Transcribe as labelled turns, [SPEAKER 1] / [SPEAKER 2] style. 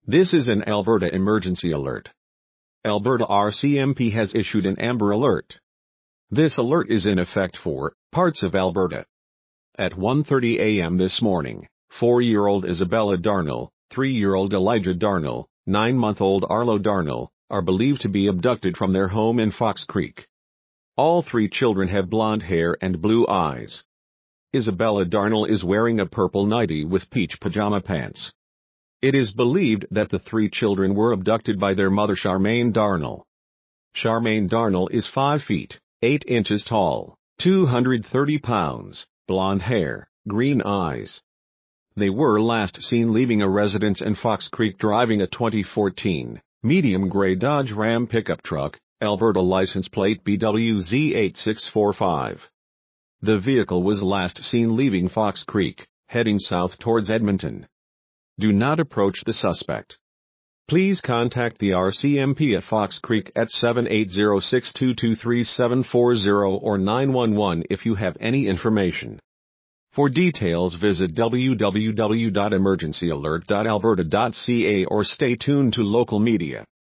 [SPEAKER 1] This is an Alberta emergency alert. Alberta RCMP has issued an Amber Alert. This alert is in effect for parts of Alberta. At 1:30 a.m. this morning, 4-year-old Isabella Darnell, 3-year-old Elijah Darnell, 9-month-old Arlo Darnell, are believed to be abducted from their home in Fox Creek. All 3 children have blonde hair and blue eyes. Isabella Darnell is wearing a purple nightie with peach pajama pants. It is believed that the 3 children were abducted by their mother Charmaine Darnell. Charmaine Darnell is 5 feet, 8 inches tall, 230 pounds, blonde hair, green eyes. They were last seen leaving a residence in Fox Creek driving a 2014 medium gray Dodge Ram pickup truck, Alberta license plate BWZ8645. The vehicle was last seen leaving Fox Creek, heading south towards Edmonton. Do not approach the suspect. Please contact the RCMP at Fox Creek at 780-622-3740 or 911 if you have any information. For details, visit www.emergencyalert.alberta.ca or stay tuned to local media.